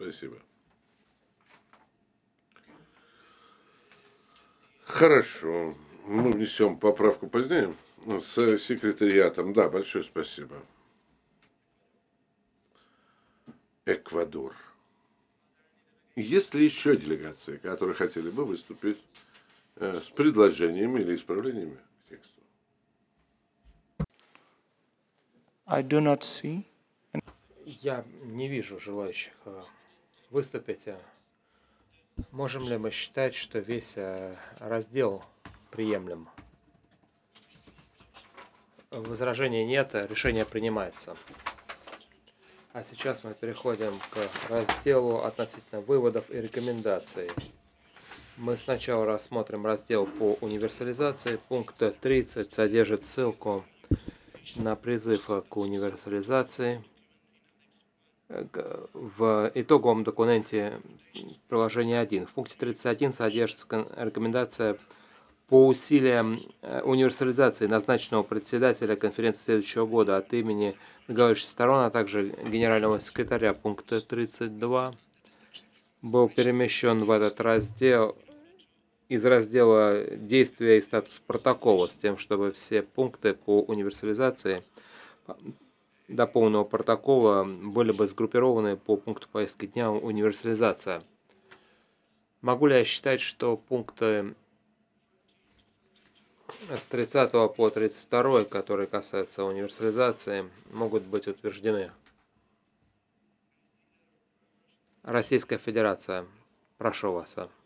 Спасибо. Хорошо. Мы внесем поправку позднее с секретариатом. Да, большое спасибо. Эквадор. Есть ли еще делегации, которые хотели бы выступить с предложениями или исправлениями к тексту? I do not see. Я не вижу желающих выступить. Можем ли мы считать, что весь раздел приемлем? Возражений нет, решение принимается. А сейчас мы переходим к разделу относительно выводов и рекомендаций. Мы сначала рассмотрим раздел по универсализации. Пункт 30 содержит ссылку на призыв к универсализации. В итоговом документе приложение 1 в пункте 31 содержится рекомендация по усилиям универсализации назначенного председателя конференции следующего года от имени договорившихся сторон, а также генерального секретаря. Пункт 32 был перемещен в этот раздел из раздела «Действия и статус протокола» с тем, чтобы все пункты по универсализации до полного протокола были бы сгруппированы по пункту повестки дня «Универсализация». Могу ли я считать, что пункты с 30 по 32, которые касаются универсализации, могут быть утверждены? Российская Федерация, прошу вас.